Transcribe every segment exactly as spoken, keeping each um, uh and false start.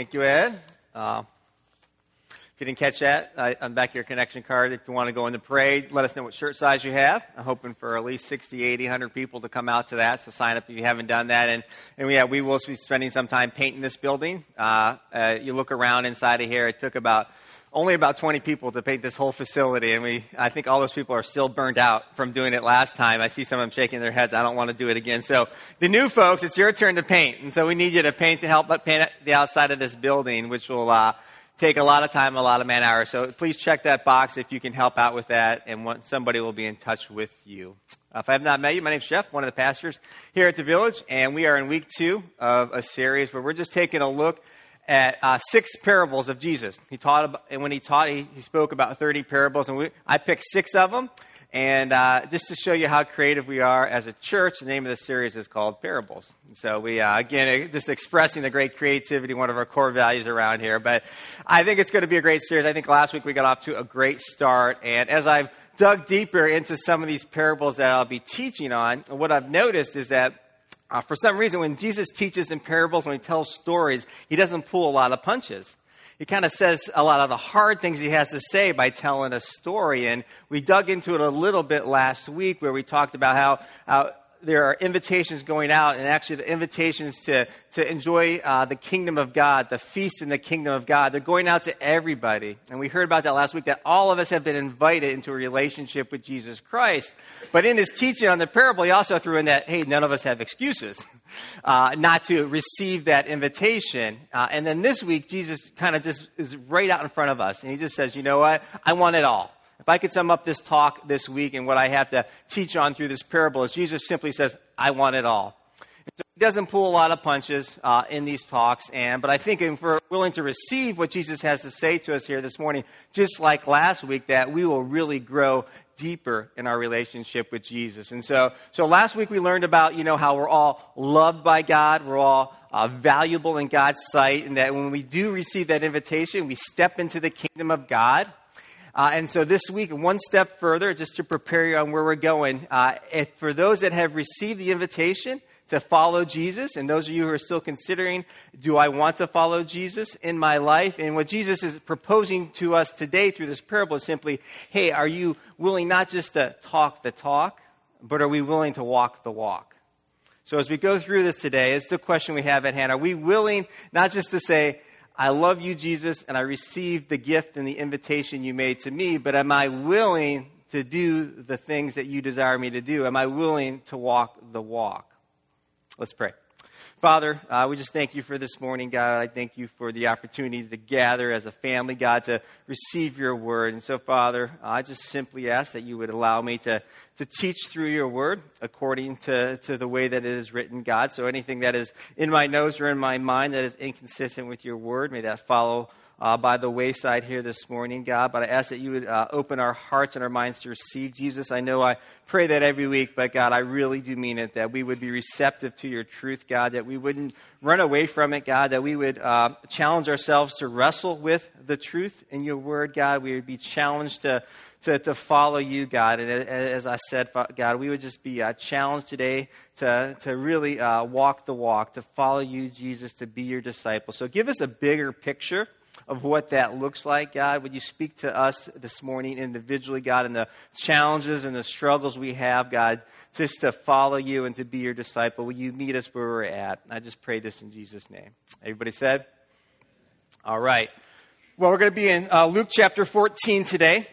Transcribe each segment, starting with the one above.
Thank you, Ed. Uh, if you didn't catch that, I, I'm back your connection card. If you want to go in the parade, let us know what shirt size you have. I'm hoping for at least sixty, eighty, one hundred people to come out to that, so sign up if you haven't done that. And, and yeah, we will be spending some time painting this building. Uh, uh, you look around inside of here, it took about only about twenty people to paint this whole facility, and we I think all those people are still burned out from doing it last time. I see some of them shaking their heads. I don't want to do it again. So the new folks, it's your turn to paint, and so we need you to paint to help paint the outside of this building, which will uh, take a lot of time, a lot of man hours. So please check that box if you can help out with that, and want, somebody will be in touch with you. Uh, if I have not met you, my name's Jeff, one of the pastors here at the Village, and we are in week two of a series where we're just taking a look at uh, six parables of Jesus. He taught, about, and when he taught, he, he spoke about thirty parables, and we, I picked six of them. And uh, just to show you how creative we are as a church, the name of the series is called Parables. So we, uh, again, just expressing the great creativity, one of our core values around here. But I think it's going to be a great series. I think last week we got off to a great start. And as I've dug deeper into some of these parables that I'll be teaching on, what I've noticed is that Uh, for some reason, when Jesus teaches in parables, when he tells stories, he doesn't pull a lot of punches. He kind of says a lot of the hard things he has to say by telling a story. And we dug into it a little bit last week where we talked about how uh, there are invitations going out, and actually the invitations to, to enjoy uh, the kingdom of God, the feast in the kingdom of God. They're going out to everybody. And we heard about that last week, that all of us have been invited into a relationship with Jesus Christ. But in his teaching on the parable, he also threw in that, hey, none of us have excuses uh, not to receive that invitation. Uh, and then this week, Jesus kind of just is right out in front of us. And he just says, you know what? I want it all. If I could sum up this talk this week and what I have to teach on through this parable is Jesus simply says, I want it all. So he doesn't pull a lot of punches uh, in these talks, and but I think if we're willing to receive what Jesus has to say to us here this morning, just like last week, that we will really grow deeper in our relationship with Jesus. And so, so last week we learned about, you know, how we're all loved by God, we're all uh, valuable in God's sight, and that when we do receive that invitation, we step into the kingdom of God. Uh, and so this week, one step further, just to prepare you on where we're going, uh, if for those that have received the invitation to follow Jesus, and those of you who are still considering, do I want to follow Jesus in my life? And what Jesus is proposing to us today through this parable is simply, hey, are you willing not just to talk the talk, but are we willing to walk the walk? So as we go through this today, it's the question we have at hand. Are we willing not just to say, I love you, Jesus, and I received the gift and the invitation you made to me, but am I willing to do the things that you desire me to do? Am I willing to walk the walk? Let's pray. Father, uh, we just thank you for this morning, God. I thank you for the opportunity to gather as a family, God, to receive your word. And so, Father, I just simply ask that you would allow me to, to teach through your word according to, to the way that it is written, God. So anything that is in my nose or in my mind that is inconsistent with your word, may that follow Uh, by the wayside here this morning, God. But I ask that you would uh, open our hearts and our minds to receive Jesus. I know I pray that every week, but God, I really do mean it, that we would be receptive to your truth, God, that we wouldn't run away from it, God, that we would uh, challenge ourselves to wrestle with the truth in your word, God. We would be challenged to To, to follow you, God. And as I said, God, we would just be uh, challenged today to, to really uh, walk the walk, to follow you, Jesus, to be your disciple. So give us a bigger picture of what that looks like, God. Would you speak to us this morning individually, God, and the challenges and the struggles we have, God, just to follow you and to be your disciple? Will you meet us where we're at? I just pray this in Jesus' name. Everybody said? All right. Well, we're going to be in uh, Luke chapter fourteen today.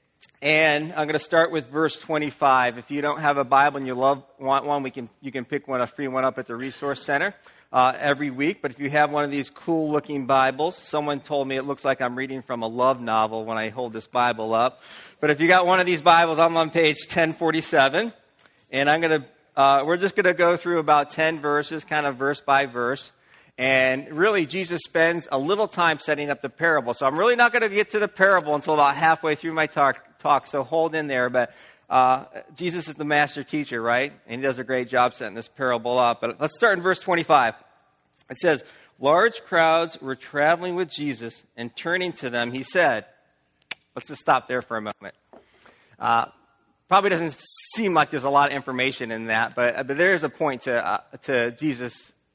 And I'm going to start with verse twenty-five. If you don't have a Bible and you love want one, we can you can pick one, a free one up at the Resource Center uh, every week. But if you have one of these cool-looking Bibles, someone told me it looks like I'm reading from a love novel when I hold this Bible up. But if you got one of these Bibles, I'm on page ten forty-seven, and I'm going to uh, we're just going to go through about ten verses, kind of verse by verse. And really, Jesus spends a little time setting up the parable. So I'm really not going to get to the parable until about halfway through my talk, talk so hold in there. But uh, Jesus is the master teacher, right? And he does a great job setting this parable up. But let's start in verse twenty-five. It says, large crowds were traveling with Jesus, and turning to them, he said, let's just stop there for a moment. Uh, probably doesn't seem like there's a lot of information in that, but, but there is a point to, uh, to Jesus'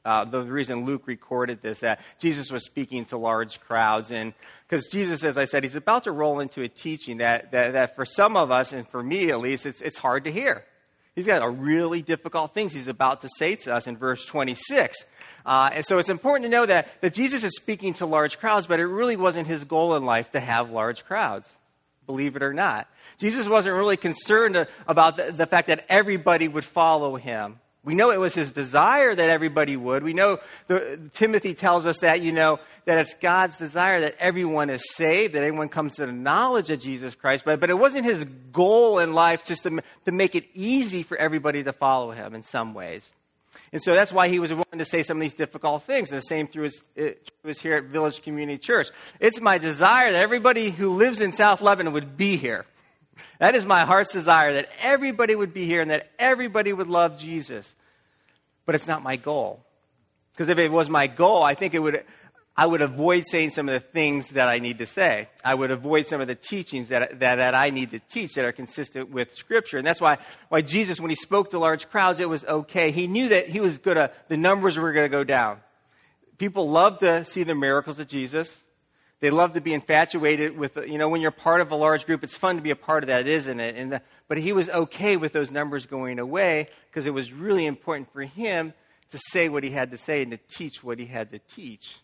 uh, the reason Luke recorded this, that Jesus was speaking to large crowds. And because Jesus, as I said, he's about to roll into a teaching that, that, that for some of us, and for me at least, it's, it's hard to hear. He's got a really difficult things he's about to say to us in verse twenty-six. Uh, and so it's important to know that, that Jesus is speaking to large crowds, but it really wasn't his goal in life to have large crowds. Believe it or not. Jesus wasn't really concerned about the, the fact that everybody would follow him. We know it was his desire that everybody would. We know the, Timothy tells us that, you know, that it's God's desire that everyone is saved, that everyone comes to the knowledge of Jesus Christ. But, but it wasn't his goal in life just to, to make it easy for everybody to follow him in some ways. And so that's why he was willing to say some of these difficult things. And the same through his, it was here at Village Community Church. It's my desire that everybody who lives in South Lebanon would be here. That is my heart's desire, that everybody would be here and that everybody would love Jesus. But it's not my goal. Because if it was my goal, I think it would, I would avoid saying some of the things that I need to say. I would avoid some of the teachings that, that, that I need to teach that are consistent with Scripture. And that's why, why Jesus, when he spoke to large crowds, it was okay. He knew that he was going to, the numbers were going to go down. People love to see the miracles of Jesus. They love to be infatuated with, you know, when you're part of a large group, it's fun to be a part of that, isn't it? And the, but he was okay with those numbers going away because it was really important for him to say what he had to say and to teach what he had to teach.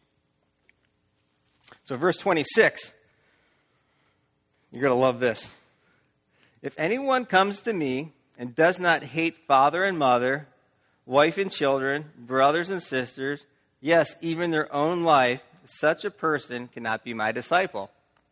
So verse twenty-six, you're going to love this. If anyone comes to me and does not hate father and mother, wife and children, brothers and sisters, yes, even their own life, such a person cannot be my disciple.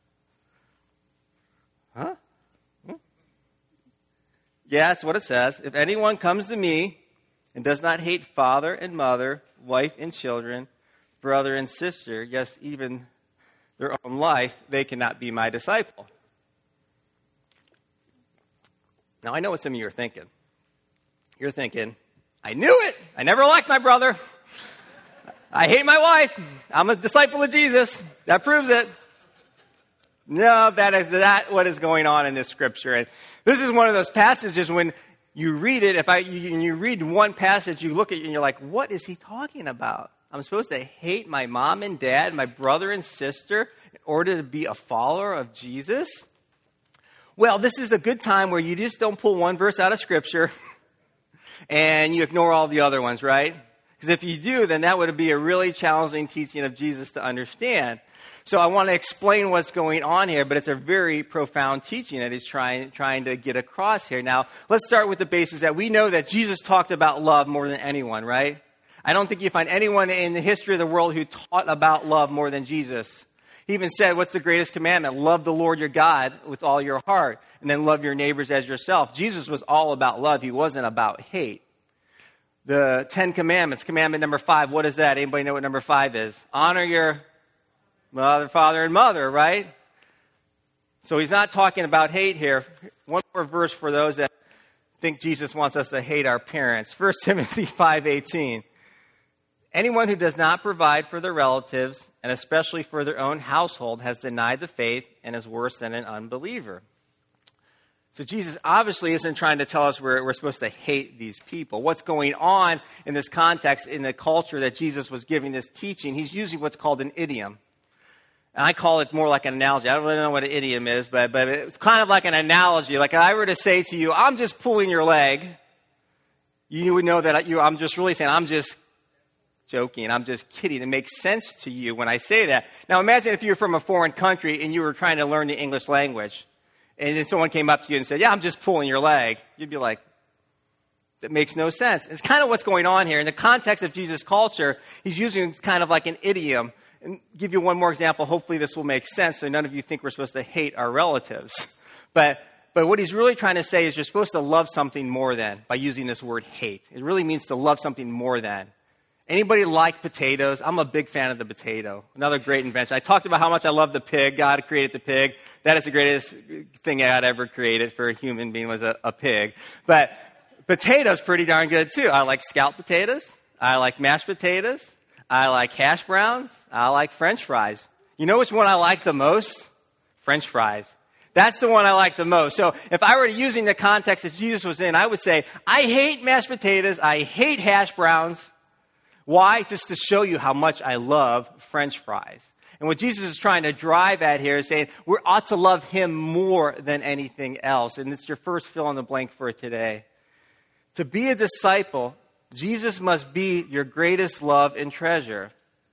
Huh? Hmm? Yeah, that's what it says. If anyone comes to me and does not hate father and mother, wife and children, brother and sister, yes, even their own life, they cannot be my disciple. Now, I know what some of you are thinking. You're thinking, I knew it. I never liked my brother. I hate my wife. I'm a disciple of Jesus. That proves it. No, that is not what is going on in this scripture. And this is one of those passages when you read it, if I you, you read one passage, you look at it and you're like, what is he talking about? I'm supposed to hate my mom and dad, my brother and sister, in order to be a follower of Jesus? Well, this is a good time where you just don't pull one verse out of Scripture and you ignore all the other ones, right? Because if you do, then that would be a really challenging teaching of Jesus to understand. So I want to explain what's going on here, but it's a very profound teaching that he's trying, trying to get across here. Now, let's start with the basis that we know that Jesus talked about love more than anyone, right? I don't think you find anyone in the history of the world who taught about love more than Jesus. He even said, what's the greatest commandment? Love the Lord your God with all your heart, and then love your neighbors as yourself. Jesus was all about love. He wasn't about hate. The Ten Commandments, commandment number five, what is that? Anybody know what number five is? Honor your mother, father, and mother, right? So he's not talking about hate here. One more verse for those that think Jesus wants us to hate our parents. First Timothy five eighteen. Anyone who does not provide for their relatives, and especially for their own household, has denied the faith and is worse than an unbeliever. So Jesus obviously isn't trying to tell us we're, we're supposed to hate these people. What's going on in this context, in the culture that Jesus was giving this teaching, he's using what's called an idiom. And I call it more like an analogy. I don't really know what an idiom is, but, but it's kind of like an analogy. Like if I were to say to you, I'm just pulling your leg, you would know that you, I'm just really saying, I'm just joking. I'm just kidding. It makes sense to you when I say that. Now imagine if you're from a foreign country and you were trying to learn the English language. And then someone came up to you and said, yeah, I'm just pulling your leg. You'd be like, that makes no sense. It's kind of what's going on here. In the context of Jesus' culture, he's using kind of like an idiom. And give you one more example. Hopefully this will make sense so none of you think we're supposed to hate our relatives. But but what he's really trying to say is you're supposed to love something more than, by using this word hate. It really means to love something more than. Anybody like potatoes? I'm a big fan of the potato. Another great invention. I talked about how much I love the pig. God created the pig. That is the greatest thing God ever created for a human being was a, a pig. But potatoes pretty darn good too. I like scalloped potatoes. I like mashed potatoes. I like hash browns. I like French fries. You know which one I like the most? French fries. That's the one I like the most. So if I were using the context that Jesus was in, I would say, I hate mashed potatoes. I hate hash browns. Why? Just to show you how much I love French fries. And what Jesus is trying to drive at here is saying we ought to love him more than anything else. And it's your first fill in the blank for today. To be a disciple, Jesus must be your greatest love and treasure.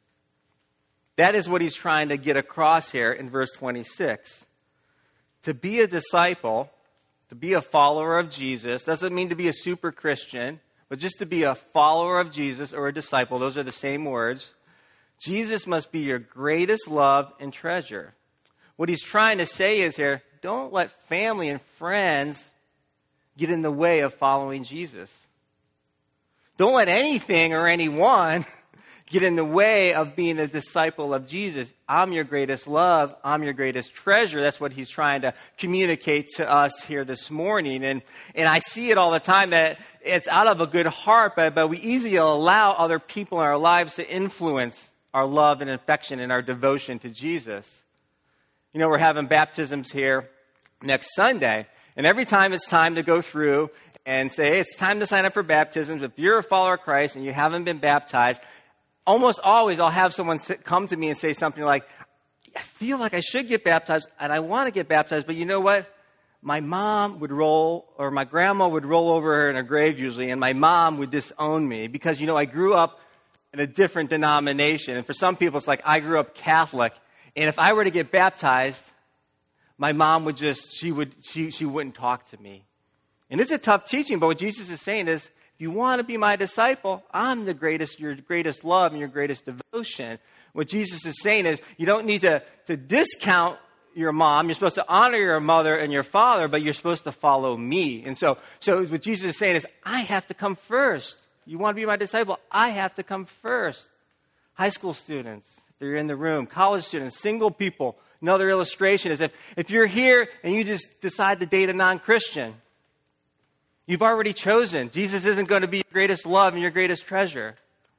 That is what he's trying to get across here in verse twenty-six. To be a disciple, to be a follower of Jesus, doesn't mean to be a super Christian, but just to be a follower of Jesus or a disciple. Those are the same words. Jesus must be your greatest love and treasure. What he's trying to say is here, don't let family and friends get in the way of following Jesus. Don't let anything or anyone get in the way of being a disciple of Jesus. I'm your greatest love. I'm your greatest treasure. That's what he's trying to communicate to us here this morning. And and I see it all the time that it's out of a good heart, but, but we easily allow other people in our lives to influence our love and affection and our devotion to Jesus. You know, we're having baptisms here next Sunday. And every time it's time to go through and say, hey, it's time to sign up for baptisms. If you're a follower of Christ and you haven't been baptized, almost always I'll have someone come to me and say something like, I feel like I should get baptized and I want to get baptized, but you know what? My mom would roll, or my grandma would roll over in her grave usually, and my mom would disown me because, you know, I grew up in a different denomination. And for some people, it's like I grew up Catholic, and if I were to get baptized, my mom would just, she would, she, she wouldn't talk to me. And it's a tough teaching, but what Jesus is saying is, if you want to be my disciple, I'm the greatest, your greatest love and your greatest devotion. What Jesus is saying is, you don't need to, to discount your mom. You're supposed to honor your mother and your father, but you're supposed to follow me. And so, so what Jesus is saying is, I have to come first. You want to be my disciple? I have to come first. High school students, if they're in the room, college students, single people. Another illustration is if, if you're here and you just decide to date a non-Christian, you've already chosen. Jesus isn't going to be your greatest love and your greatest treasure.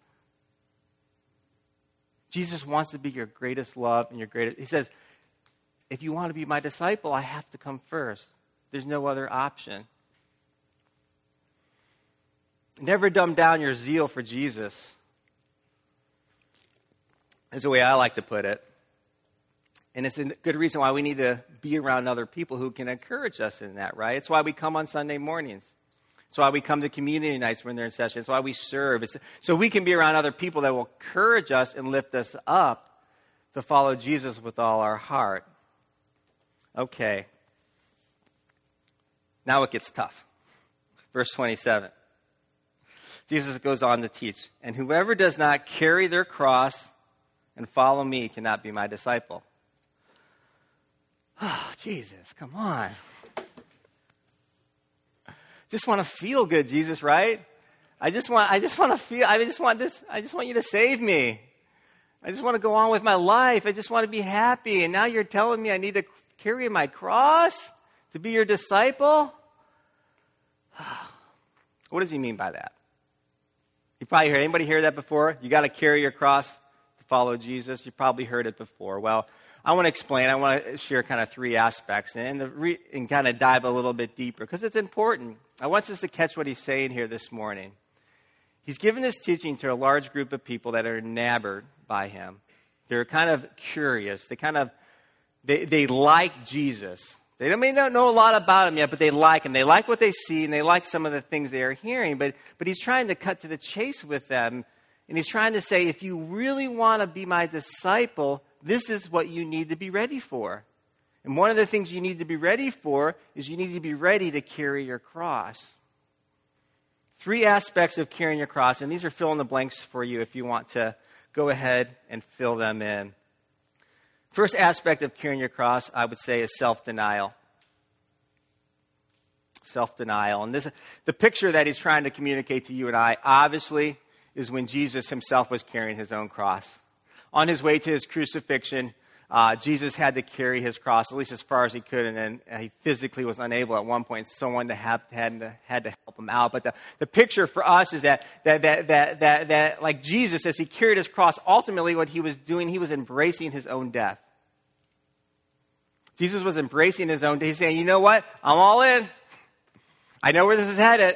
Jesus wants to be your greatest love and your greatest... He says, if you want to be my disciple, I have to come first. There's no other option. Never dumb down your zeal for Jesus. That's the way I like to put it. And it's a good reason why we need to be around other people who can encourage us in that, right? It's why we come on Sunday mornings. It's why we come to community nights when they're in session. It's why we serve. It's so we can be around other people that will encourage us and lift us up to follow Jesus with all our heart. Okay. Now it gets tough. Verse twenty-seven. Jesus goes on to teach, and whoever does not carry their cross and follow me cannot be my disciple. Oh, Jesus, come on. Just want to feel good, Jesus, right? I just want I just want to feel I just want this I just want you to save me. I just want to go on with my life. I just want to be happy. And now you're telling me I need to carry my cross to be your disciple? What does he mean by that? You probably heard anybody hear that before? You got to carry your cross to follow Jesus. You probably heard it before. Well, I want to explain. I want to share kind of three aspects and, the re, and kind of dive a little bit deeper because it's important. I want us to catch what he's saying here this morning. He's given this teaching to a large group of people that are enamored by him. They're kind of curious. They kind of, they, they like Jesus. They may not know a lot about him yet, but they like him. They like what they see, and they like some of the things they are hearing. But, but he's trying to cut to the chase with them. And he's trying to say, if you really want to be my disciple, this is what you need to be ready for. And one of the things you need to be ready for is you need to be ready to carry your cross. Three aspects of carrying your cross, and these are fill in the blanks for you if you want to go ahead and fill them in. First aspect of carrying your cross, I would say, is self-denial. Self-denial. And this, the picture that he's trying to communicate to you and I, obviously, is when Jesus himself was carrying his own cross. On his way to his crucifixion, uh, Jesus had to carry his cross, at least as far as he could, and then he physically was unable at one point. Someone to have, had, to, had to help him out. But the, the picture for us is that, that, that, that, that, that, like Jesus, as he carried his cross, ultimately what he was doing, he was embracing his own death. Jesus was embracing his own death. He's saying, you know what? I'm all in. I know where this is headed.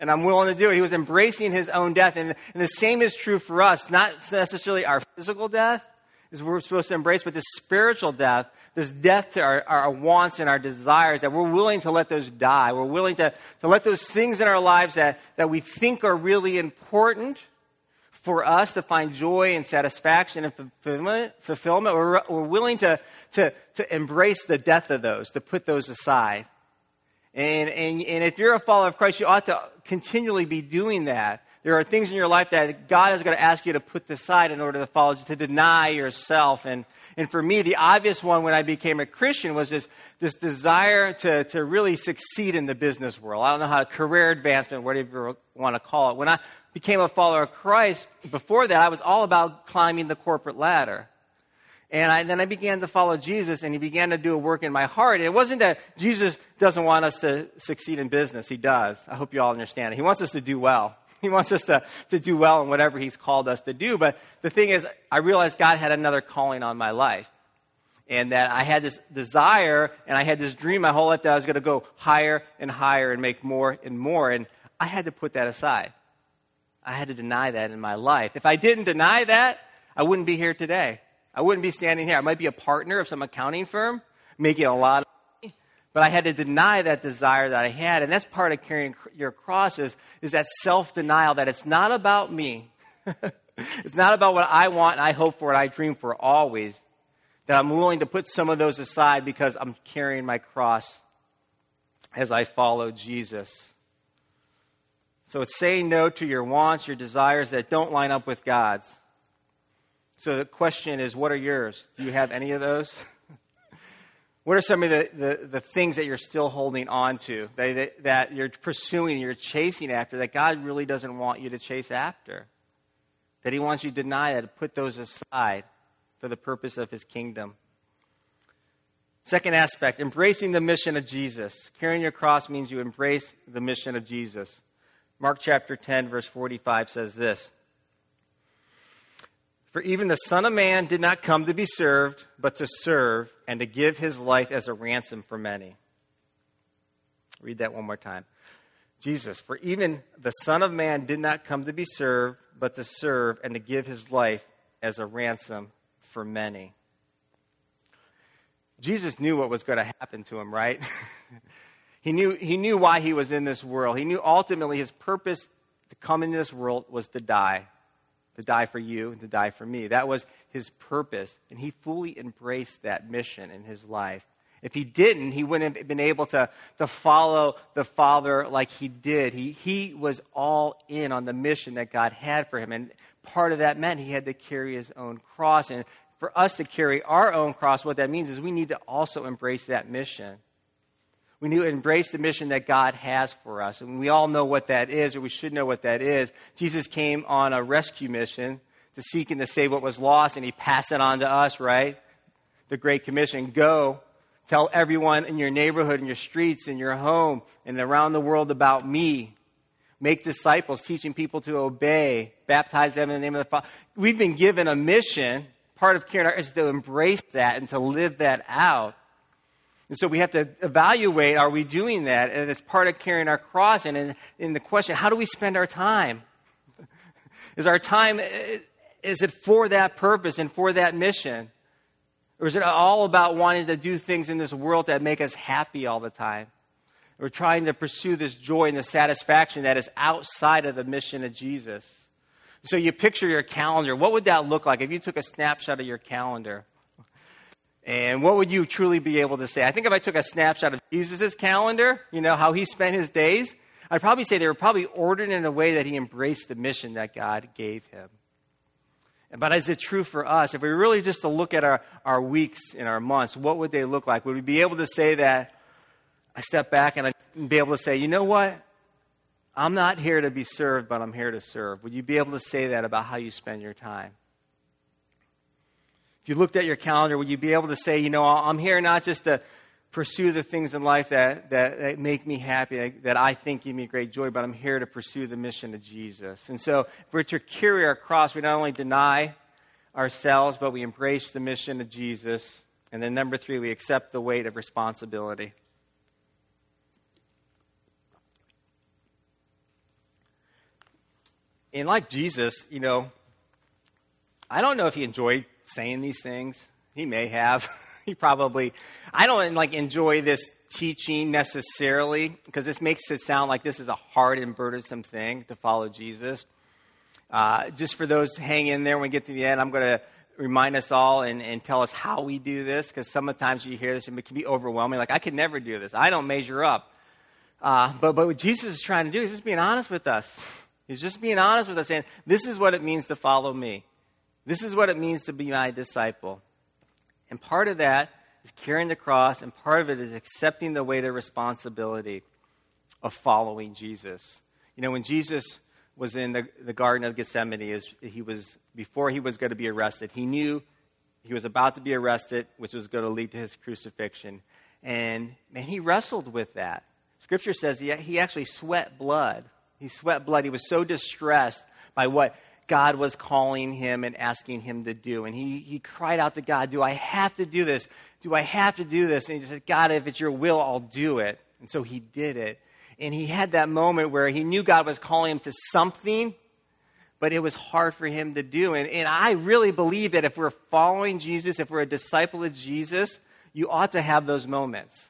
and I'm willing to do it. He was embracing his own death. And, and the same is true for us, not necessarily our physical death, is we're supposed to embrace, but this spiritual death, this death to our, our wants and our desires, that we're willing to let those die. We're willing to, to let those things in our lives that, that we think are really important for us to find joy and satisfaction and fulfillment. fulfillment. We're, we're willing to, to, to embrace the death of those, to put those aside. And, and, and if you're a follower of Christ, you ought to continually be doing that. There are things in your life that God is going to ask you to put aside in order to follow, to deny yourself. And, and for me, the obvious one when I became a Christian was this, this desire to, to really succeed in the business world. I don't know how, career advancement, whatever you want to call it. When I became a follower of Christ, before that, I was all about climbing the corporate ladder. And I, then I began to follow Jesus, and he began to do a work in my heart. And it wasn't that Jesus doesn't want us to succeed in business. He does. I hope you all understand it. He wants us to do well. He wants us to, to do well in whatever he's called us to do. But the thing is, I realized God had another calling on my life. And that I had this desire, and I had this dream my whole life that I was going to go higher and higher and make more and more. And I had to put that aside. I had to deny that in my life. If I didn't deny that, I wouldn't be here today. I wouldn't be standing here. I might be a partner of some accounting firm, making a lot of money, but I had to deny that desire that I had. And that's part of carrying your cross is, is that self-denial, that it's not about me. It's not about what I want and I hope for and I dream for always. That I'm willing to put some of those aside because I'm carrying my cross as I follow Jesus. So it's saying no to your wants, your desires that don't line up with God's. So the question is, what are yours? Do you have any of those? What are some of the, the, the things that you're still holding on to, that, that, that you're pursuing, you're chasing after, that God really doesn't want you to chase after? That he wants you to deny that, to put those aside for the purpose of his kingdom. Second aspect, embracing the mission of Jesus. Carrying your cross means you embrace the mission of Jesus. Mark chapter ten, verse forty-five says this. For even the Son of Man did not come to be served, but to serve and to give his life as a ransom for many. Read that one more time. Jesus, for even the Son of Man did not come to be served, but to serve and to give his life as a ransom for many. Jesus knew what was going to happen to him, right? he knew, he knew why he was in this world. He knew ultimately his purpose to come into this world was to die. To die for you and to die for me. That was his purpose. And he fully embraced that mission in his life. If he didn't, he wouldn't have been able to, to follow the Father like he did. He, he was all in on the mission that God had for him. And part of that meant he had to carry his own cross. And for us to carry our own cross, what that means is we need to also embrace that mission. We need to embrace the mission that God has for us. And we all know what that is, or we should know what that is. Jesus came on a rescue mission to seek and to save what was lost, and he passed it on to us, right? The Great Commission. Go, tell everyone in your neighborhood, in your streets, in your home, and around the world about me. Make disciples, teaching people to obey. Baptize them in the name of the Father. We've been given a mission. Part of carrying our is to embrace that and to live that out. And so we have to evaluate, are we doing that? And it's part of carrying our cross. And in, in the question, how do we spend our time? Is our time, is it for that purpose and for that mission? Or is it all about wanting to do things in this world that make us happy all the time? We're trying to pursue this joy and the satisfaction that is outside of the mission of Jesus. So you picture your calendar. What would that look like if you took a snapshot of your calendar? And what would you truly be able to say? I think if I took a snapshot of Jesus' calendar, you know, how he spent his days, I'd probably say they were probably ordered in a way that he embraced the mission that God gave him. But is it true for us? If we were really just to look at our, our weeks and our months, what would they look like? Would we be able to say that, I step back and I'd be able to say, you know what? I'm not here to be served, but I'm here to serve. Would you be able to say that about how you spend your time? If you looked at your calendar, would you be able to say, you know, I'm here not just to pursue the things in life that, that, that make me happy, that I think give me great joy, but I'm here to pursue the mission of Jesus. And so if we're to carry our cross, we not only deny ourselves, but we embrace the mission of Jesus. And then number three, we accept the weight of responsibility. And like Jesus, you know, I don't know if he enjoyed saying these things. He may have. He probably, I don't like enjoy this teaching necessarily because this makes it sound like this is a hard and burdensome thing to follow Jesus. Uh, just for those hang in there when we get to the end, I'm going to remind us all and, and tell us how we do this because sometimes you hear this and it can be overwhelming. Like, I could never do this. I don't measure up. Uh, but, but what Jesus is trying to do is just being honest with us. He's just being honest with us, saying, this is what it means to follow me. This is what it means to be my disciple. And part of that is carrying the cross, and part of it is accepting the weight of responsibility of following Jesus. You know, when Jesus was in the, the Garden of Gethsemane, is he was before he was going to be arrested, he knew he was about to be arrested, which was going to lead to his crucifixion. And, man, he wrestled with that. Scripture says he, he actually sweat blood. He sweat blood. He was so distressed by what God was calling him and asking him to do. And he, he cried out to God, do I have to do this? Do I have to do this? And he said, God, if it's your will, I'll do it. And so he did it. And he had that moment where he knew God was calling him to something, but it was hard for him to do. And, and I really believe that if we're following Jesus, if we're a disciple of Jesus, you ought to have those moments.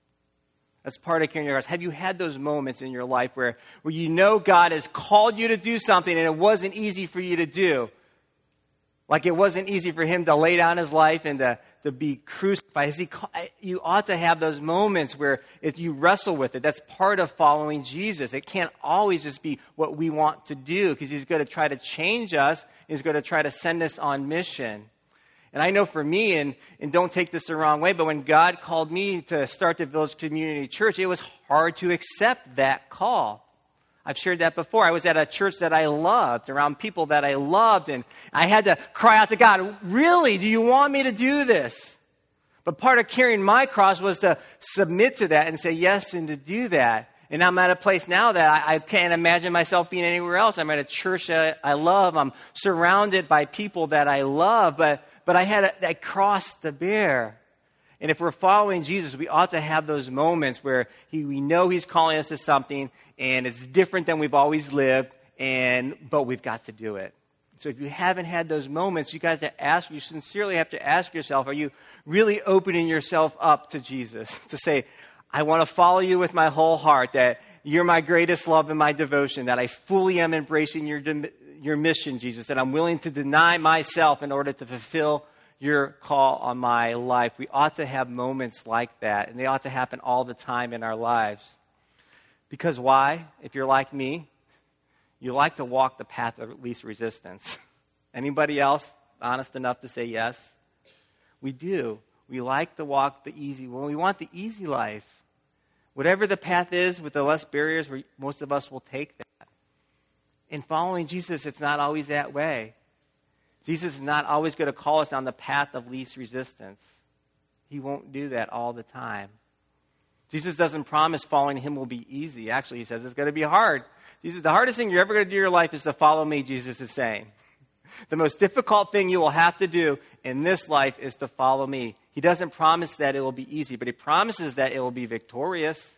That's part of carrying your cross. Have you had those moments in your life where, where you know God has called you to do something and it wasn't easy for you to do? Like it wasn't easy for him to lay down his life and to, to be crucified. He, you ought to have those moments where if you wrestle with it, that's part of following Jesus. It can't always just be what we want to do because he's going to try to change us. He's going to try to send us on mission. And I know for me, and, and don't take this the wrong way, but when God called me to start the Village Community Church, it was hard to accept that call. I've shared that before. I was at a church that I loved, around people that I loved, and I had to cry out to God, really, do you want me to do this? But part of carrying my cross was to submit to that and say yes and to do that. And I'm at a place now that I, I can't imagine myself being anywhere else. I'm at a church that I love. I'm surrounded by people that I love, but But I had a, that cross to bear. And if we're following Jesus, we ought to have those moments where he, we know he's calling us to something, and it's different than we've always lived, and but we've got to do it. So if you haven't had those moments, you got to ask, you sincerely have to ask yourself, are you really opening yourself up to Jesus? To say, I want to follow you with my whole heart, that you're my greatest love and my devotion, that I fully am embracing your your mission, Jesus, that I'm willing to deny myself in order to fulfill your call on my life. We ought to have moments like that, and they ought to happen all the time in our lives. Because why? If you're like me, you like to walk the path of least resistance. Anybody else honest enough to say yes? We do. We like to walk the easy one. We want the easy life. Whatever the path is with the less barriers, most of us will take that. In following Jesus, it's not always that way. Jesus is not always going to call us down the path of least resistance. He won't do that all the time. Jesus doesn't promise following him will be easy. Actually, he says it's going to be hard. Jesus, the hardest thing you're ever going to do in your life is to follow me, Jesus is saying. The most difficult thing you will have to do in this life is to follow me. He doesn't promise that it will be easy, but he promises that it will be victorious.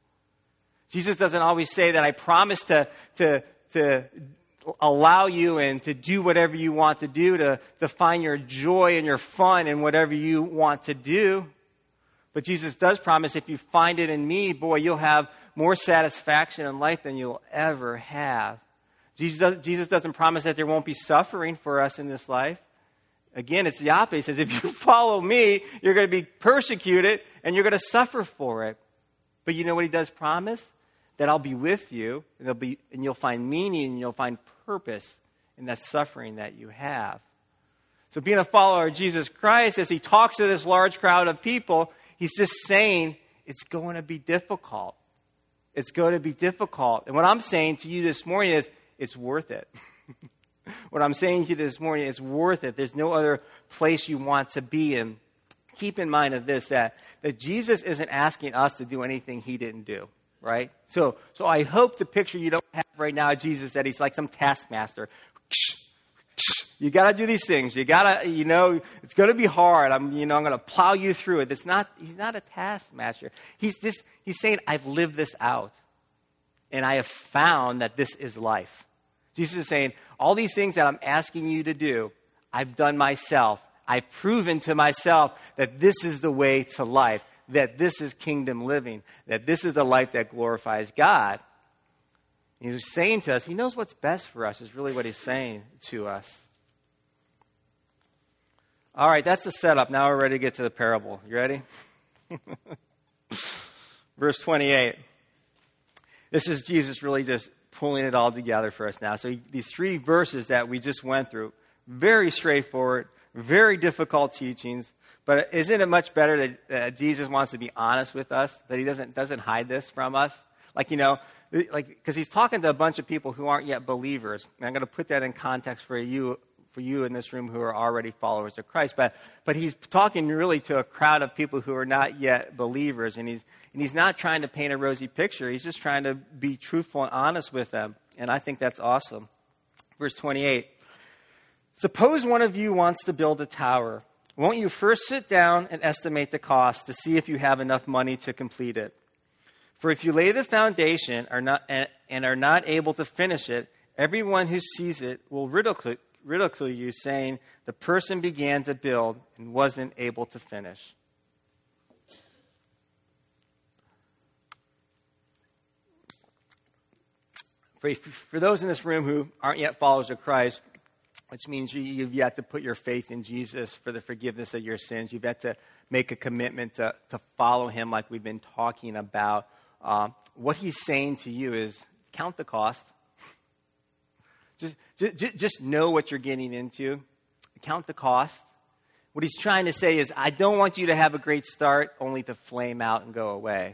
Jesus doesn't always say that I promise to, to, to allow you and to do whatever you want to do, to, to find your joy and your fun in whatever you want to do. But Jesus does promise if you find it in me, boy, you'll have more satisfaction in life than you'll ever have. Jesus, does, Jesus doesn't promise that there won't be suffering for us in this life. Again, it's the opposite. He says, if you follow me, you're going to be persecuted and you're going to suffer for it. But you know what he does promise? That I'll be with you, and, there'll be, and you'll find meaning, and you'll find purpose in that suffering that you have. So being a follower of Jesus Christ, as he talks to this large crowd of people, he's just saying it's going to be difficult. It's going to be difficult. And what I'm saying to you this morning is it's worth it. What I'm saying to you this morning is worth it. There's no other place you want to be in. Keep in mind of this, that, that Jesus isn't asking us to do anything he didn't do. Right? So so I hope the picture you don't have right now of Jesus, that he's like some taskmaster. You got to do these things. You got to, you know, it's going to be hard. I'm, you know, I'm going to plow you through it. It's not, he's not a taskmaster. He's just, he's saying, I've lived this out. And I have found that this is life. Jesus is saying, all these things that I'm asking you to do, I've done myself. I've proven to myself that this is the way to life, that this is kingdom living, that this is the life that glorifies God. And he's saying to us, he knows what's best for us, is really what he's saying to us. All right, that's the setup. Now we're ready to get to the parable. You ready? Verse twenty-eight. This is Jesus really just pulling it all together for us now. So he, these three verses that we just went through, very straightforward, very difficult teachings. But isn't it much better that uh, Jesus wants to be honest with us, that he doesn't doesn't hide this from us? Like, you know, like because he's talking to a bunch of people who aren't yet believers. And I'm going to put that in context for you for you in this room who are already followers of Christ. But but he's talking really to a crowd of people who are not yet believers. And he's and he's not trying to paint a rosy picture. He's just trying to be truthful and honest with them. And I think that's awesome. Verse twenty-eight. Suppose one of you wants to build a tower. Won't you first sit down and estimate the cost to see if you have enough money to complete it? For if you lay the foundation are not, and, and are not able to finish it, everyone who sees it will ridicule, ridicule you, saying, the person began to build and wasn't able to finish. For, for those in this room who aren't yet followers of Christ, which means you, you've yet to put your faith in Jesus for the forgiveness of your sins. You've yet to make a commitment to, to follow him like we've been talking about. Um, what he's saying to you is, count the cost. Just, just, just know what you're getting into. Count the cost. What he's trying to say is, I don't want you to have a great start only to flame out and go away.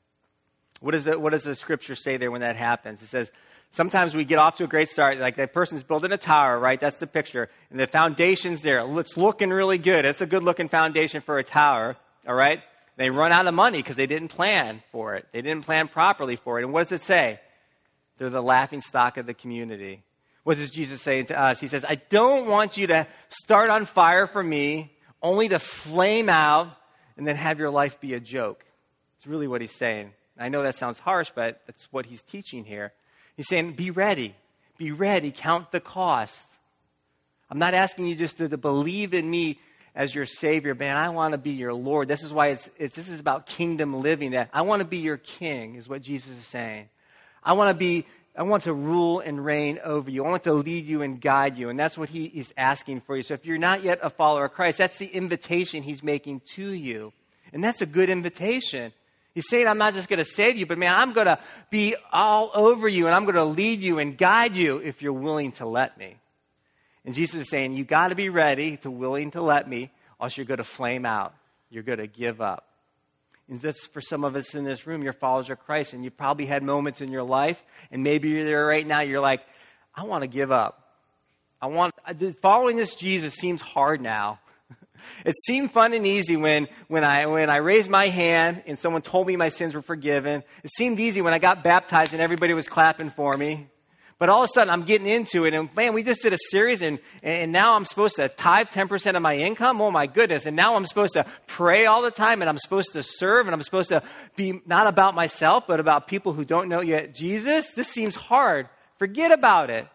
What, is the, what does the scripture say there when that happens? It says, sometimes we get off to a great start, like that person's building a tower, right? That's the picture. And the foundation's there. It's looking really good. It's a good-looking foundation for a tower, all right? They run out of money because they didn't plan for it. They didn't plan properly for it. And what does it say? They're the laughing stock of the community. What does Jesus say to us? He says, I don't want you to start on fire for me, only to flame out and then have your life be a joke. It's really what he's saying. I know that sounds harsh, but that's what he's teaching here. He's saying, be ready. Be ready. Count the cost. I'm not asking you just to, to believe in me as your Savior. Man, I want to be your Lord. This is why it's, it's this is about kingdom living. That I want to be your king, is what Jesus is saying. I want to be, I want to rule and reign over you. I want to lead you and guide you. And that's what he is asking for you. So if you're not yet a follower of Christ, that's the invitation he's making to you. And that's a good invitation. He's saying, I'm not just going to save you, but man, I'm going to be all over you and I'm going to lead you and guide you if you're willing to let me. And Jesus is saying, you got to be ready to willing to let me, or else you're going to flame out. You're going to give up. And that's for some of us in this room, you're followers of Christ, and you probably had moments in your life, and maybe you're there right now, you're like, I want to give up. I want, following this Jesus seems hard now. It seemed fun and easy when, when, I, when I raised my hand and someone told me my sins were forgiven. It seemed easy when I got baptized and everybody was clapping for me. But all of a sudden, I'm getting into it. And man, we just did a series and, and now I'm supposed to tithe ten percent of my income. Oh, my goodness. And now I'm supposed to pray all the time and I'm supposed to serve and I'm supposed to be not about myself, but about people who don't know yet Jesus. This seems hard. Forget about it.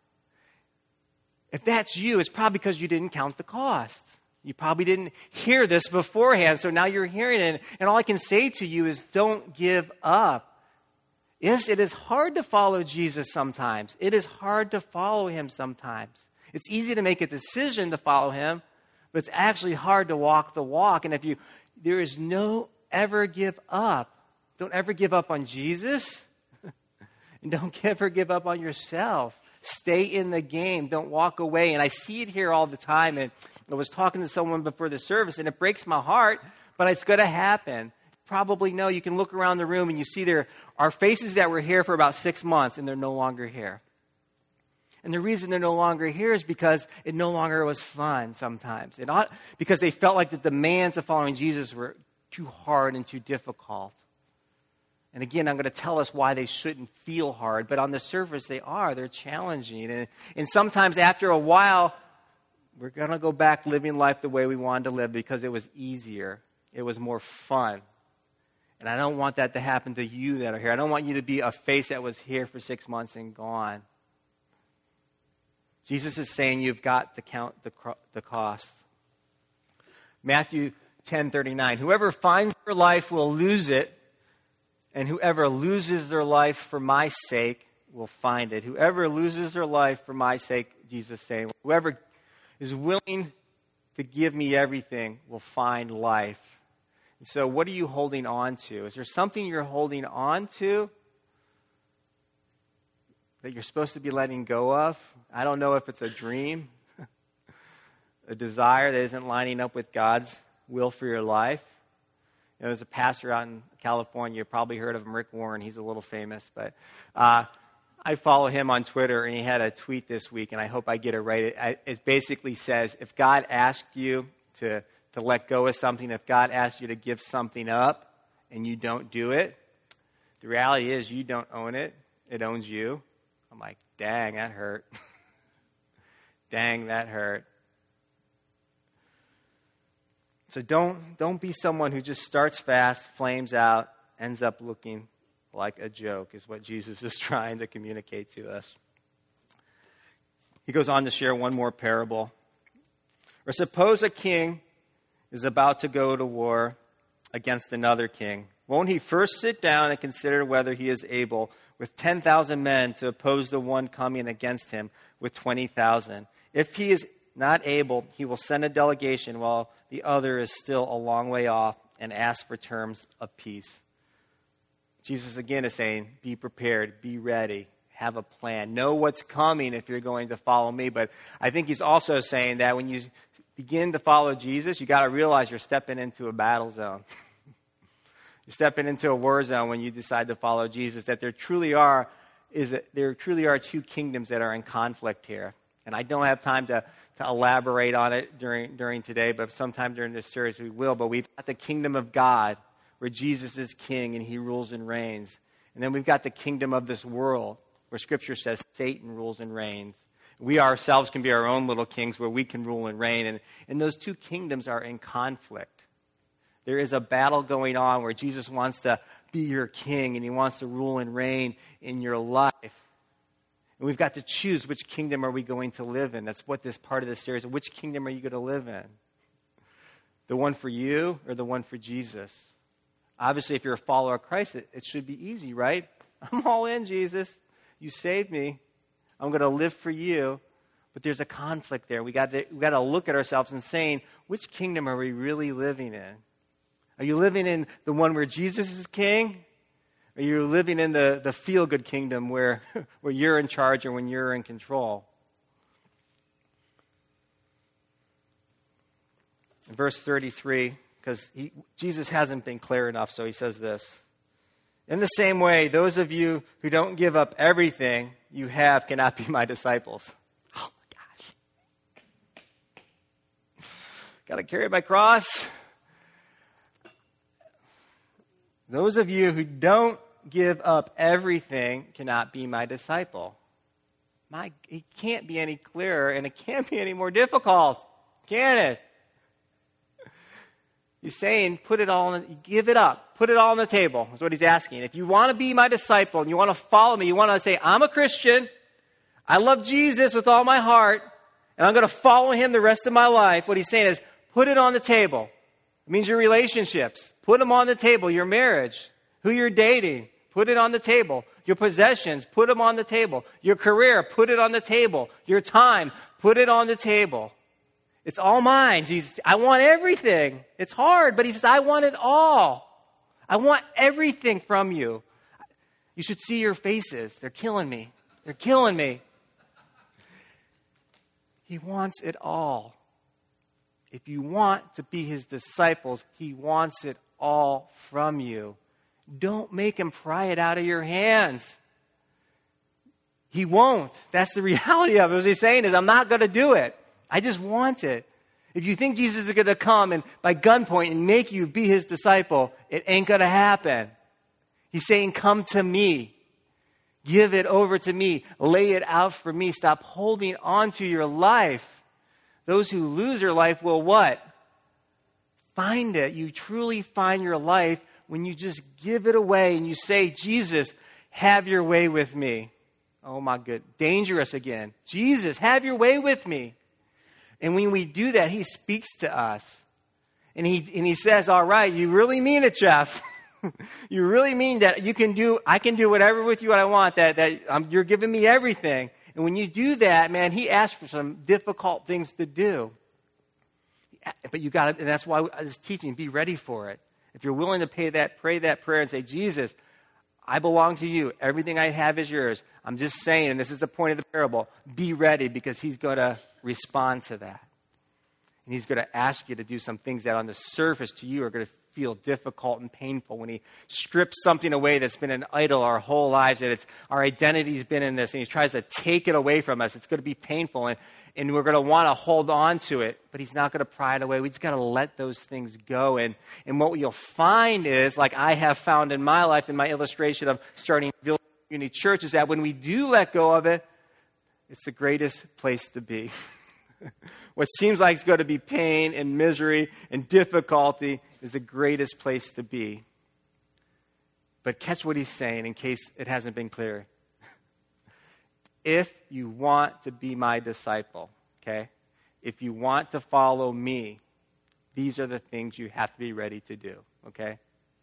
If that's you, it's probably because you didn't count the cost. You probably didn't hear this beforehand, so now you're hearing it. And all I can say to you is don't give up. Yes, it is hard to follow Jesus sometimes. It is hard to follow him sometimes. It's easy to make a decision to follow him, but it's actually hard to walk the walk. And if you, there is no ever give up. Don't ever give up on Jesus. And don't ever give up on yourself. Stay in the game. Don't walk away. And I see it here all the time. And I was talking to someone before the service, and it breaks my heart, but it's going to happen. Probably know. You can look around the room, and you see there are faces that were here for about six months, and they're no longer here. And the reason they're no longer here is because it no longer was fun sometimes. It ought, because they felt like the demands of following Jesus were too hard and too difficult. And again, I'm going to tell us why they shouldn't feel hard, but on the surface they are. They're challenging. And, and sometimes after a while, we're going to go back living life the way we wanted to live because it was easier. It was more fun. And I don't want that to happen to you that are here. I don't want you to be a face that was here for six months and gone. Jesus is saying you've got to count the, the cost. Matthew ten thirty-nine, whoever finds their life will lose it, and whoever loses their life for my sake will find it. Whoever loses their life for my sake, Jesus is saying, whoever is willing to give me everything will find life. And so what are you holding on to? Is there something you're holding on to that you're supposed to be letting go of? I don't know if it's a dream, a desire that isn't lining up with God's will for your life. You know, there's a pastor out in California, you've probably heard of him, Rick Warren. He's a little famous, but uh, I follow him on Twitter, and he had a tweet this week, and I hope I get it right. It, it basically says, if God asked you to, to let go of something, if God asked you to give something up and you don't do it, the reality is you don't own it. It owns you. I'm like, dang, that hurt. Dang, that hurt. So don't, don't be someone who just starts fast, flames out, ends up looking like a joke, is what Jesus is trying to communicate to us. He goes on to share one more parable. Or suppose a king is about to go to war against another king. Won't he first sit down and consider whether he is able, with ten thousand men, to oppose the one coming against him with twenty thousand? If he is not able, he will send a delegation while the other is still a long way off and ask for terms of peace. Jesus again is saying, be prepared, be ready, have a plan. Know what's coming if you're going to follow me. But I think he's also saying that when you begin to follow Jesus, you got to realize you're stepping into a battle zone. You're stepping into a war zone when you decide to follow Jesus, that there truly are is that there truly are two kingdoms that are in conflict here. And I don't have time to, to elaborate on it during, during today, but sometime during this series we will. But we've got the kingdom of God, where Jesus is king and he rules and reigns. And then we've got the kingdom of this world, where Scripture says Satan rules and reigns. We ourselves can be our own little kings where we can rule and reign. And, and those two kingdoms are in conflict. There is a battle going on where Jesus wants to be your king and he wants to rule and reign in your life. And we've got to choose which kingdom are we going to live in. That's what this part of this series is. Which kingdom are you going to live in? The one for you or the one for Jesus? Obviously, if you're a follower of Christ, it, it should be easy, right? I'm all in, Jesus. You saved me. I'm going to live for you. But there's a conflict there. We got to, we got to look at ourselves and saying, which kingdom are we really living in? Are you living in the one where Jesus is king? Or are you living in the, the feel-good kingdom where, where you're in charge or when you're in control? In verse thirty-three, because Jesus hasn't been clear enough, so he says this. In the same way, those of you who don't give up everything you have cannot be my disciples. Oh my gosh. Got to carry my cross. Those of you who don't give up everything cannot be my disciple. My, it can't be any clearer, and it can't be any more difficult, can it? He's saying, put it all on, give it up. Put it all on the table, is what he's asking. If you want to be my disciple and you want to follow me, you want to say, I'm a Christian, I love Jesus with all my heart, and I'm going to follow him the rest of my life. What he's saying is, put it on the table. It means your relationships. Put them on the table. Your marriage, who you're dating, put it on the table. Your possessions, put them on the table. Your career, put it on the table. Your time, put it on the table. It's all mine, Jesus. I want everything. It's hard, but he says, I want it all. I want everything from you. You should see your faces. They're killing me. They're killing me. He wants it all. If you want to be his disciples, he wants it all from you. Don't make him pry it out of your hands. He won't. That's the reality of it. What he's saying is, I'm not going to do it. I just want it. If you think Jesus is going to come and by gunpoint and make you be his disciple, it ain't going to happen. He's saying, come to me. Give it over to me. Lay it out for me. Stop holding on to your life. Those who lose their life will what? Find it. You truly find your life when you just give it away and you say, Jesus, have your way with me. Oh my good. Dangerous again. Jesus, have your way with me. And when we do that, he speaks to us. And he and he says, all right, you really mean it, Jeff. You really mean that you can do, I can do whatever with you what I want, that, that um, you're giving me everything. And when you do that, man, he asks for some difficult things to do. But you got to, and that's why I was teaching, be ready for it. If you're willing to pay that, pray that prayer and say, Jesus, I belong to you. Everything I have is yours. I'm just saying, and this is the point of the parable, be ready because he's going to respond to that. And he's going to ask you to do some things that on the surface to you are going to feel difficult and painful. When he strips something away that's been an idol our whole lives, that it's our identity's been in this, and he tries to take it away from us, it's going to be painful, and, and we're going to want to hold on to it, but he's not going to pry it away. We just got to let those things go. And, and what you'll find is, like I have found in my life, in my illustration of starting Village Community Church, is that when we do let go of it, it's the greatest place to be. What seems like it's going to be pain and misery and difficulty is the greatest place to be. But catch what he's saying in case it hasn't been clear. If you want to be my disciple, okay, if you want to follow me, these are the things you have to be ready to do, okay?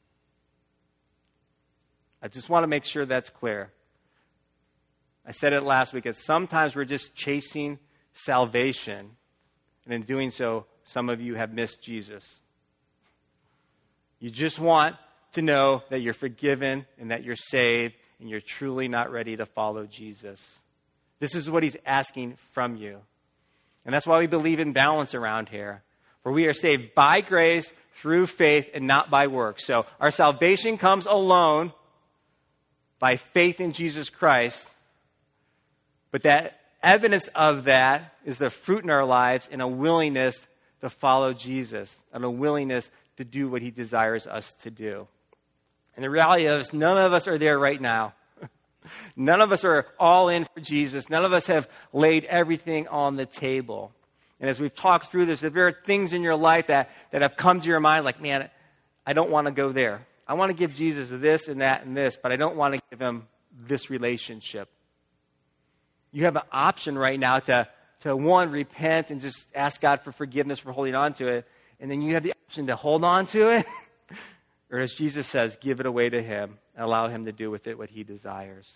I just want to make sure that's clear. I said it last week, that sometimes we're just chasing salvation, and in doing so, some of you have missed Jesus. You just want to know that you're forgiven and that you're saved, and you're truly not ready to follow Jesus. This is what he's asking from you. And that's why we believe in balance around here. For we are saved by grace through faith and not by works. So our salvation comes alone by faith in Jesus Christ. But that evidence of that is the fruit in our lives and a willingness to follow Jesus, and a willingness to do what he desires us to do. And the reality is, none of us are there right now. None of us are all in for Jesus. None of us have laid everything on the table. And as we've talked through this, if there are things in your life that, that have come to your mind, like, man, I don't want to go there. I want to give Jesus this and that and this, but I don't want to give him this relationship. You have an option right now to, to, one, repent and just ask God for forgiveness for holding on to it. And then you have the option to hold on to it. Or as Jesus says, give it away to him and allow him to do with it what he desires.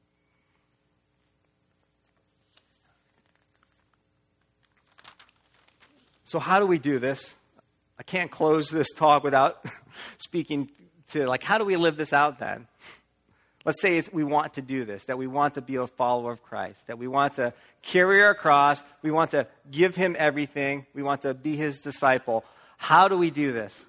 So how do we do this? I can't close this talk without speaking to, like, how do we live this out then? Let's say we want to do this, that we want to be a follower of Christ, that we want to carry our cross, we want to give him everything, we want to be his disciple. How do we do this?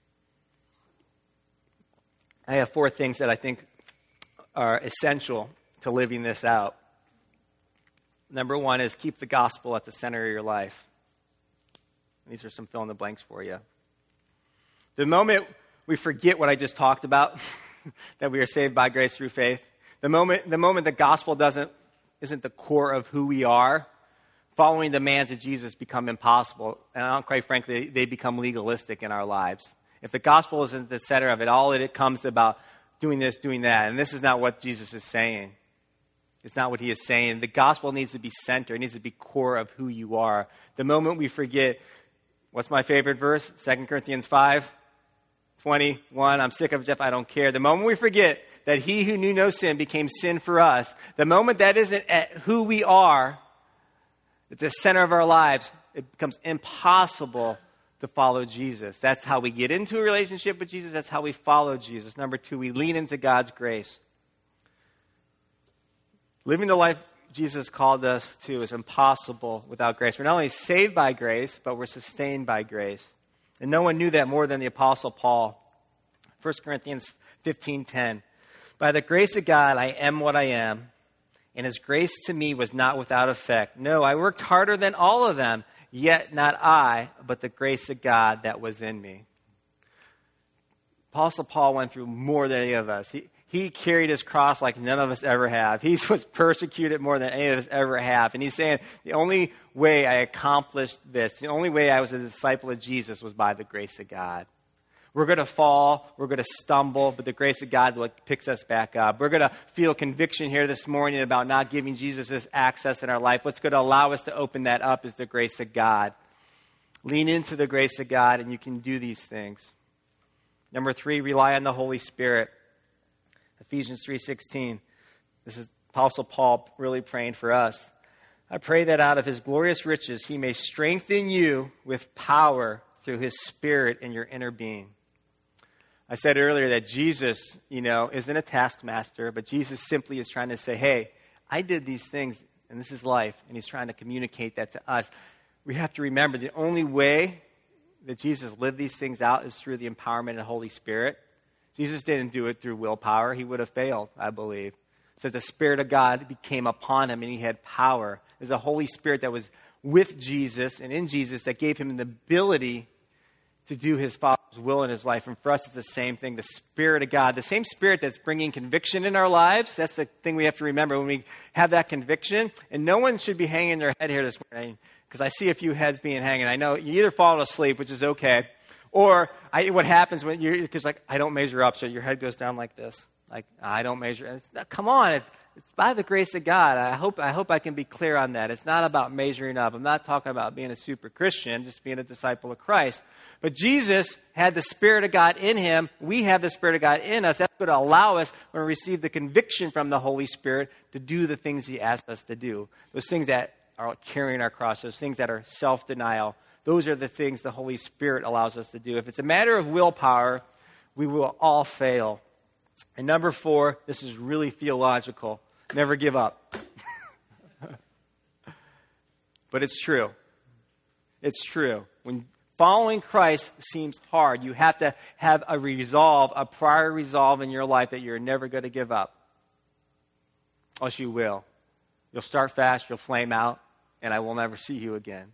I have four things that I think are essential to living this out. Number one is keep the gospel at the center of your life. These are some fill in the blanks for you. The moment we forget what I just talked about, that we are saved by grace through faith, the moment the moment the gospel doesn't isn't the core of who we are, following the demands of Jesus become impossible. And quite frankly, they become legalistic in our lives. If the gospel isn't the center of it, all it comes about doing this, doing that. And this is not what Jesus is saying. It's not what he is saying. The gospel needs to be center. It needs to be core of who you are. The moment we forget, what's my favorite verse? Second Corinthians five twenty-one. I'm sick of Jeff. I don't care. The moment we forget that he who knew no sin became sin for us, the moment that isn't at who we are, it's the center of our lives, it becomes impossible to follow Jesus. That's how we get into a relationship with Jesus. That's how we follow Jesus. Number two, we lean into God's grace. Living the life Jesus called us to is impossible without grace. We're not only saved by grace, but we're sustained by grace. And no one knew that more than the Apostle Paul. First Corinthians fifteen ten. By the grace of God, I am what I am, and his grace to me was not without effect. No, I worked harder than all of them, yet not I, but the grace of God that was in me. Apostle Paul went through more than any of us. He, he carried his cross like none of us ever have. He was persecuted more than any of us ever have. And he's saying, the only way I accomplished this, the only way I was a disciple of Jesus was by the grace of God. We're going to fall, we're going to stumble, but the grace of God what picks us back up. We're going to feel conviction here this morning about not giving Jesus this access in our life. What's going to allow us to open that up is the grace of God. Lean into the grace of God, and you can do these things. Number three, rely on the Holy Spirit. Ephesians three sixteen. This is Apostle Paul really praying for us. I pray that out of his glorious riches he may strengthen you with power through his Spirit in your inner being. I said earlier that Jesus, you know, isn't a taskmaster, but Jesus simply is trying to say, hey, I did these things, and this is life, and he's trying to communicate that to us. We have to remember the only way that Jesus lived these things out is through the empowerment of the Holy Spirit. Jesus didn't do it through willpower. He would have failed, I believe. So the Spirit of God became upon him, and he had power. There's a Holy Spirit that was with Jesus and in Jesus that gave him the ability to do his Father's will in his life. And for us, it's the same thing. The Spirit of God, the same Spirit that's bringing conviction in our lives. That's the thing we have to remember when we have that conviction. And no one should be hanging their head here this morning, because I see a few heads being hanging. I know you either falling asleep, which is okay, or I, what happens when you're, because like, I don't measure up, so your head goes down like this. Like, I don't measure. It's not, come on, it's, it's by the grace of God. I hope I hope I can be clear on that. It's not about measuring up. I'm not talking about being a super Christian, just being a disciple of Christ. But Jesus had the Spirit of God in him. We have the Spirit of God in us. That's going to allow us, when we receive the conviction from the Holy Spirit, to do the things he asked us to do. Those things that are carrying our cross, those things that are self-denial. Those are the things the Holy Spirit allows us to do. If it's a matter of willpower, we will all fail. And number four, this is really theological. Never give up. But it's true. It's true. When following Christ seems hard, you have to have a resolve, a prior resolve in your life that you're never going to give up. Or else you will. You'll start fast, you'll flame out, and I will never see you again.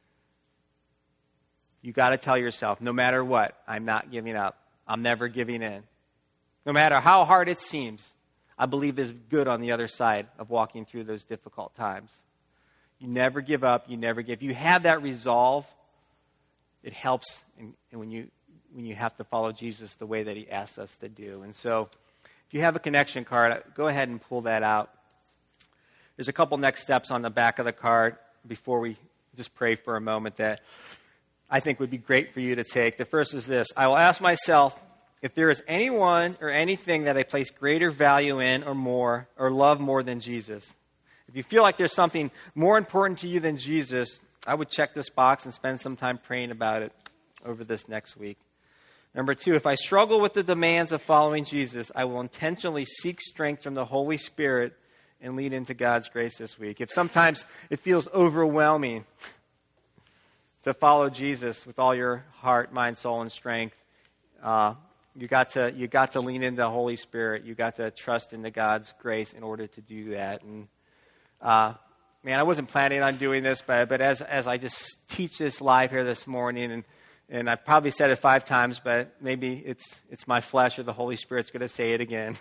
You got to tell yourself, no matter what, I'm not giving up. I'm never giving in. No matter how hard it seems, I believe there's good on the other side of walking through those difficult times. You never give up. You never give. You have that resolve. It helps in, in when you when you have to follow Jesus the way that he asks us to do. And so, if you have a connection card, go ahead and pull that out. There's a couple next steps on the back of the card before we just pray for a moment that I think would be great for you to take. The first is this: I will ask myself if there is anyone or anything that I place greater value in or more, or love more than Jesus. If you feel like there's something more important to you than Jesus, I would check this box and spend some time praying about it over this next week. Number two, if I struggle with the demands of following Jesus, I will intentionally seek strength from the Holy Spirit and lean into God's grace this week. If sometimes it feels overwhelming to follow Jesus with all your heart, mind, soul, and strength, uh, you got to you got to lean into the Holy Spirit. You got to trust into God's grace in order to do that. And uh, man, I wasn't planning on doing this, but but as as I just teach this live here this morning, and and I've probably said it five times, but maybe it's it's my flesh or the Holy Spirit's going to say it again.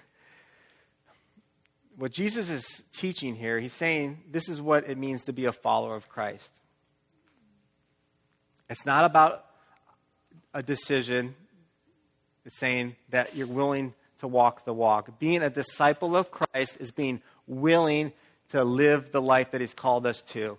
What Jesus is teaching here, he's saying this is what it means to be a follower of Christ. It's not about a decision. It's saying that you're willing to walk the walk. Being a disciple of Christ is being willing to live the life that he's called us to.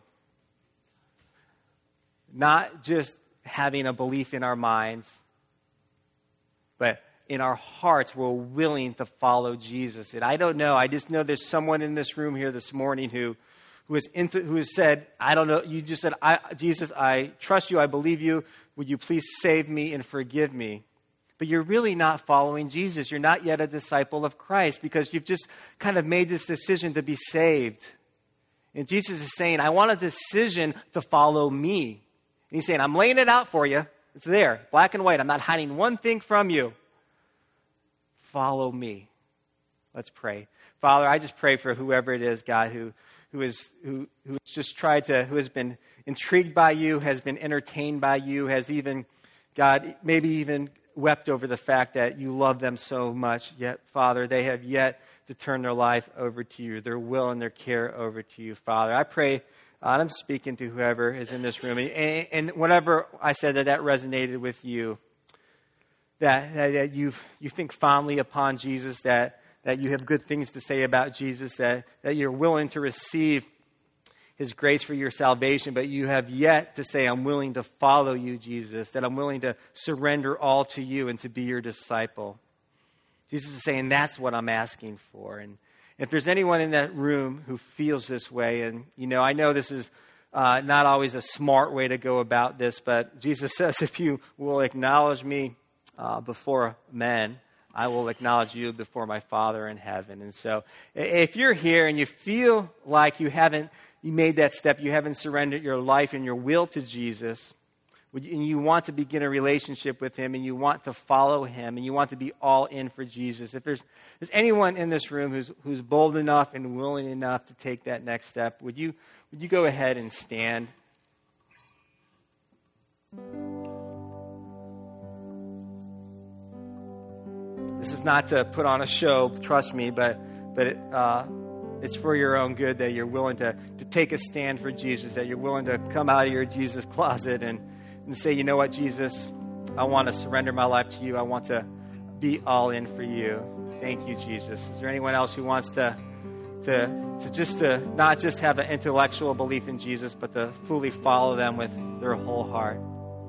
Not just having a belief in our minds, but in our hearts, we're willing to follow Jesus. And I don't know, I just know there's someone in this room here this morning who who has into, who has said, I don't know, you just said, I, Jesus, I trust you, I believe you. Would you please save me and forgive me? But you're really not following Jesus. You're not yet a disciple of Christ because you've just kind of made this decision to be saved. And Jesus is saying, I want a decision to follow me. And he's saying, I'm laying it out for you. It's there, black and white. I'm not hiding one thing from you. Follow me. Let's pray. Father, I just pray for whoever it is, God, who who is who who has just tried to, who has been intrigued by you, has been entertained by you, has even, God, maybe even wept over the fact that you love them so much. Yet, Father, they have yet to turn their life over to you, their will and their care over to you, Father. I pray, uh, I'm speaking to whoever is in this room, and, and whatever I said that that resonated with you, that, that you've, you think fondly upon Jesus, that, that you have good things to say about Jesus, that, that you're willing to receive his grace for your salvation, but you have yet to say, I'm willing to follow you, Jesus, that I'm willing to surrender all to you and to be your disciple. Jesus is saying, that's what I'm asking for. And if there's anyone in that room who feels this way, and, you know, I know this is uh, not always a smart way to go about this, but Jesus says, if you will acknowledge me uh, before men, I will acknowledge you before my Father in heaven. And so if you're here and you feel like you haven't you made that step, you haven't surrendered your life and your will to Jesus, and you want to begin a relationship with him, and you want to follow him, and you want to be all in for Jesus, if there's, there's anyone in this room who's, who's bold enough and willing enough to take that next step, would you, would you go ahead and stand? This is not to put on a show, trust me, but but it, uh, it's for your own good that you're willing to, to take a stand for Jesus, that you're willing to come out of your Jesus closet and, and say, you know what, Jesus, I want to surrender my life to you. I want to be all in for you. Thank you, Jesus. Is there anyone else who wants to to to just to not just have an intellectual belief in Jesus, but to fully follow them with their whole heart?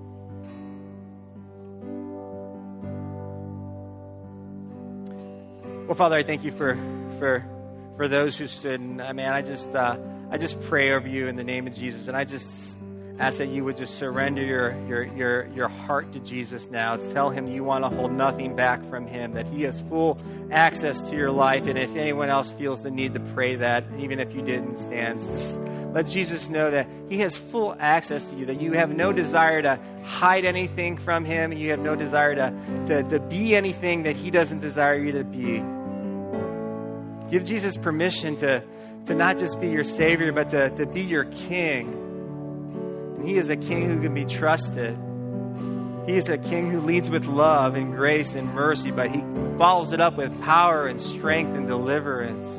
Well, Father, I thank you for for for those who stood. And I mean, I just uh, I just pray over you in the name of Jesus, and I just ask that you would just surrender your your your your heart to Jesus now. Tell him you want to hold nothing back from him, that he has full access to your life. And if anyone else feels the need to pray that, even if you didn't stand, just let Jesus know that he has full access to you, that you have no desire to hide anything from him, and you have no desire to, to, to be anything that he doesn't desire you to be. Give Jesus permission to, to not just be your Savior, but to, to be your King. And he is a King who can be trusted. He is a King who leads with love and grace and mercy, but he follows it up with power and strength and deliverance.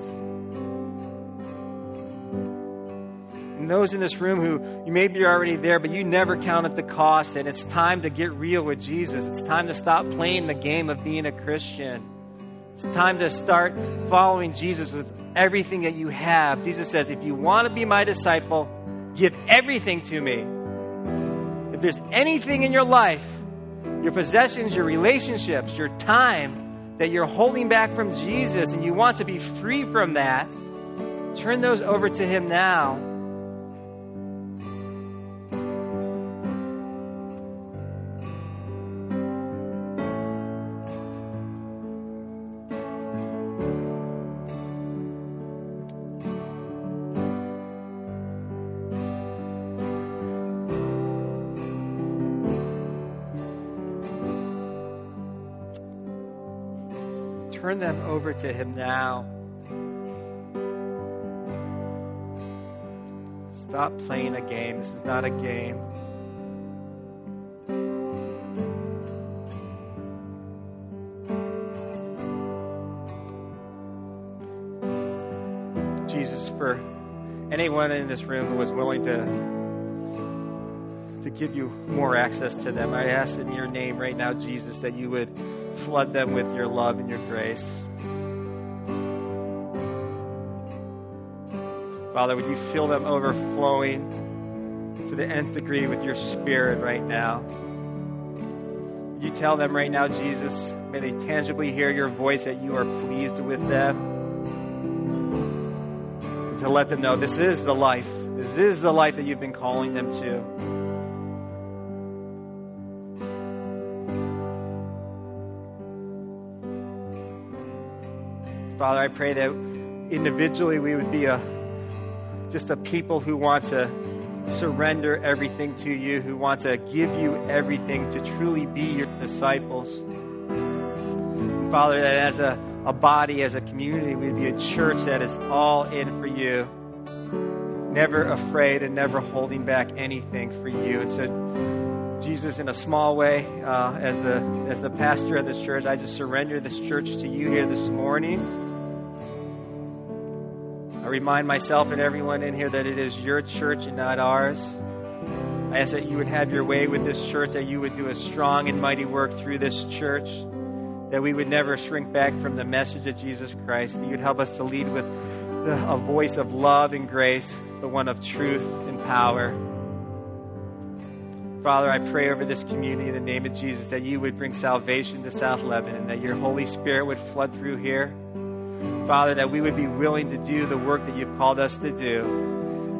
And those in this room who you maybe are already there, but you never counted the cost, and it's time to get real with Jesus. It's time to stop playing the game of being a Christian. It's time to start following Jesus with everything that you have. Jesus says, if you want to be my disciple, give everything to me. If there's anything in your life, your possessions, your relationships, your time, that you're holding back from Jesus and you want to be free from that, turn those over to him now. Turn them over to him now. Stop playing a game. This is not a game. Jesus, for anyone in this room who was willing to to give you more access to them, I ask in your name right now, Jesus, that you would flood them with your love and your grace. Father, would you fill them overflowing to the nth degree with your Spirit right now? Would you tell them right now, Jesus, may they tangibly hear your voice, that you are pleased with them. And to let them know this is the life. This is the life that you've been calling them to. Father, I pray that individually we would be a just a people who want to surrender everything to you, who want to give you everything, to truly be your disciples. And Father, that as a, a body, as a community, we'd be a church that is all in for you, never afraid and never holding back anything for you. And so, Jesus, in a small way, uh, as the as the pastor of this church, I just surrender this church to you here this morning. I remind myself and everyone in here that it is your church and not ours. I ask that you would have your way with this church, that you would do a strong and mighty work through this church, that we would never shrink back from the message of Jesus Christ, that you would help us to lead with a voice of love and grace, but one of truth and power. Father, I pray over this community in the name of Jesus that you would bring salvation to South Lebanon, that your Holy Spirit would flood through here. Father, that we would be willing to do the work that you've called us to do.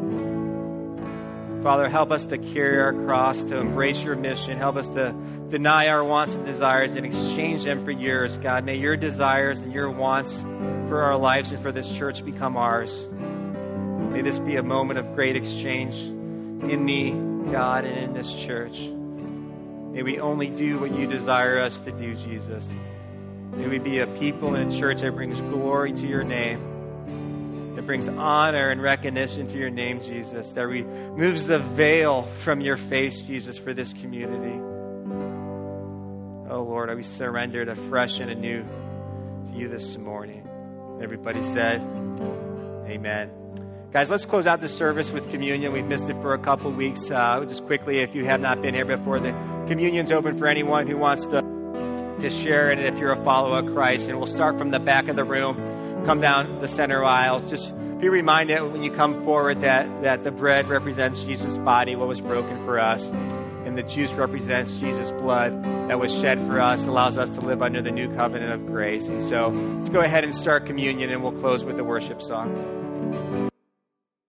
Father, help us to carry our cross, to embrace your mission. Help us to deny our wants and desires and exchange them for yours. God, may your desires and your wants for our lives and for this church become ours. May this be a moment of great exchange in me, God, and in this church. May we only do what you desire us to do, Jesus. May we be a people and a church that brings glory to your name, that brings honor and recognition to your name, Jesus, that removes the veil from your face, Jesus, for this community. Oh, Lord, we surrender it afresh and anew to you this morning. Everybody said, amen. Guys, let's close out the service with communion. We've missed it for a couple weeks. Uh, just quickly, if you have not been here before, the communion's open for anyone who wants to, to share it, if you're a follower of Christ. And we'll start from the back of the room, come down the center aisles. Just be reminded when you come forward that, that the bread represents Jesus' body, what was broken for us. And the juice represents Jesus' blood that was shed for us, allows us to live under the new covenant of grace. And so let's go ahead and start communion, and we'll close with a worship song.